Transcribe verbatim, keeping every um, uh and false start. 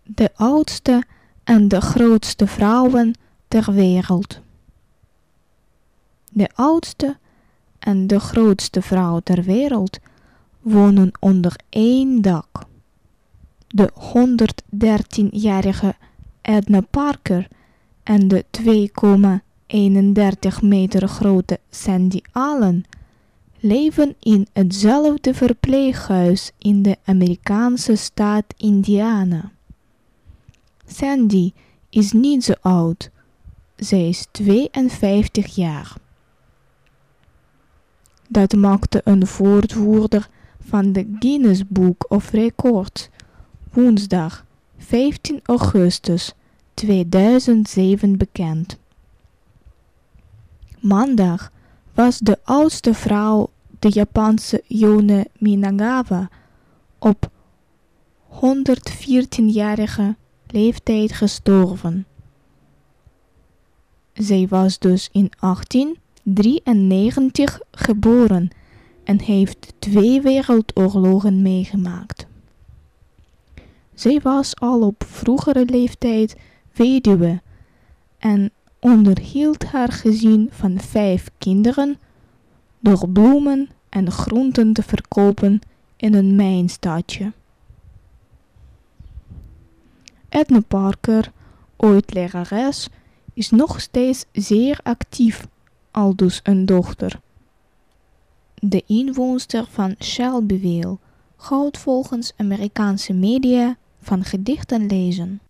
de oudste en de grootste vrouwen ter wereld. De oudste en de grootste vrouw ter wereld wonen onder één dak. De honderddertienjarige Edna Parker en de twee komma eenendertig meter grote Sandy Allen leven in hetzelfde verpleeghuis in de Amerikaanse staat Indiana. Sandy is niet zo oud. Zij is tweeënvijftig jaar. Dat maakte een woordvoerder van de Guinness Book of Records woensdag vijftien augustus tweeduizendzeven bekend. Maandag was de oudste vrouw, de Japanse Yone Minagawa, op honderdveertienjarige leeftijd gestorven. Zij was dus in achttien drieënnegentig geboren en heeft twee wereldoorlogen meegemaakt. Zij was al op vroegere leeftijd weduwe en onderhield haar gezin van vijf kinderen door bloemen en groenten te verkopen in een mijnstadje. Edna Parker, ooit lerares, is nog steeds zeer actief, aldus een dochter. De inwoonster van Shelbyville houdt volgens Amerikaanse media van gedichten lezen.